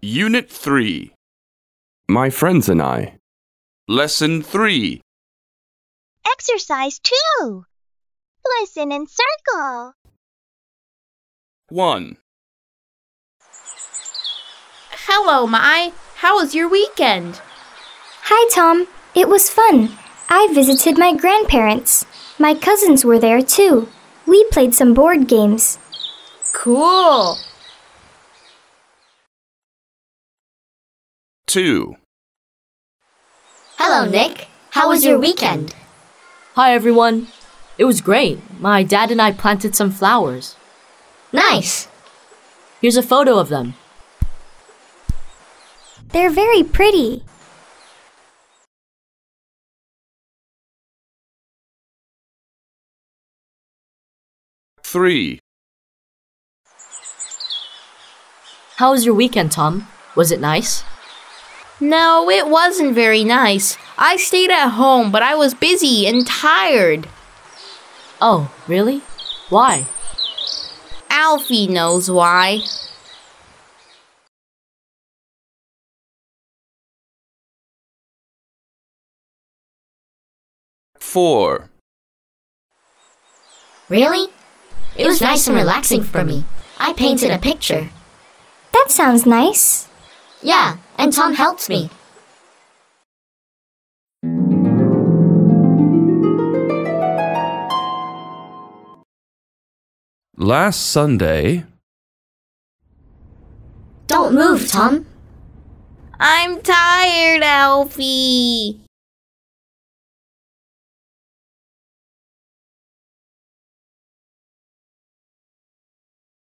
Unit 3. My friends and I. Lesson 3. Exercise 2. Listen and circle. 1. Hello, Mai. How was your weekend? Hi, Tom. It was fun. I visited my grandparents. My cousins were there, too. We played some board games. Cool. 2. Hello, Nick. How was your weekend? Hi, everyone. It was great. My dad and I planted some flowers. Nice. Here's a photo of them. They're very pretty. Three. How was your weekend, Tom? Was it nice? No, it wasn't very nice. I stayed at home, but I was busy and tired. Oh, really? Why? Alfie knows why. Four. Really? It was nice and relaxing for me. I painted a picture. That sounds nice. Yeah, and Tom helped me. Last Sunday. Don't move, Tom. I'm tired, Alfie.